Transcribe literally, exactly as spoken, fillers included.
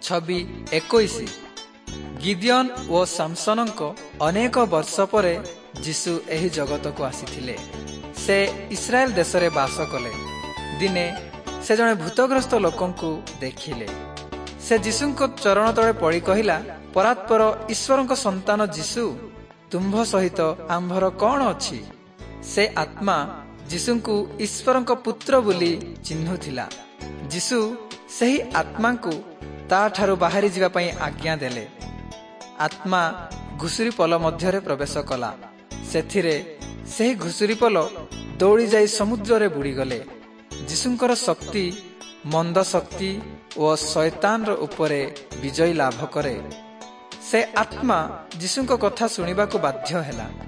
ଛବି ଏକୋଇଶ। ଗିଦିଅନ ଓ ସାମସନଙ୍କ ଅନେକ ବର୍ଷ ପରେ ଯୀଶୁ ଏହି ଜଗତକୁ ଆସିଥିଲେ। ସେ ଇସ୍ରାଏଲ ଦେଶରେ ବାସ କଲେ। ଦିନେ ସେ ଜଣେ ଭୂତଗ୍ରସ୍ତ ଲୋକଙ୍କୁ ଦେଖିଲେ। ସେ ଯୀଶୁଙ୍କ ଚରଣ ତଳେ ପଡ଼ି କହିଲା, ପରାତ୍ପର ଈଶ୍ୱରଙ୍କ ସନ୍ତାନ ଯୀଶୁ, ତୁମ୍ଭ ସହିତ ଆମ୍ଭର କ'ଣ ଅଛି? ସେ ଆତ୍ମା ଯୀଶୁଙ୍କୁ ଈଶ୍ୱରଙ୍କ ପୁତ୍ର ବୋଲି ଚିହ୍ନୁଥିଲା। ଯୀଶୁ ସେହି ଆତ୍ମାଙ୍କୁ ତା ଠାରୁ ବାହାରି ଯିବା ପାଇଁ ଆଜ୍ଞା ଦେଲେ। ଆତ୍ମା ଘୁଷୁରୀ ପୋଲ ମଧ୍ୟରେ ପ୍ରବେଶ କଲା। ସେଥିରେ ସେହି ଘୁଷୁରୀ ପୋଲ ଦୌଡ଼ି ଯାଇ ସମୁଦ୍ରରେ ବୁଡ଼ିଗଲେ। ଯୀଶୁଙ୍କର ଶକ୍ତି ମନ୍ଦ ଶକ୍ତି ଓ ଶୟତାନର ଉପରେ ବିଜୟ ଲାଭ କରେ। ସେ ଆତ୍ମା ଯୀଶୁଙ୍କ କଥା ଶୁଣିବାକୁ ବାଧ୍ୟ ହେଲା।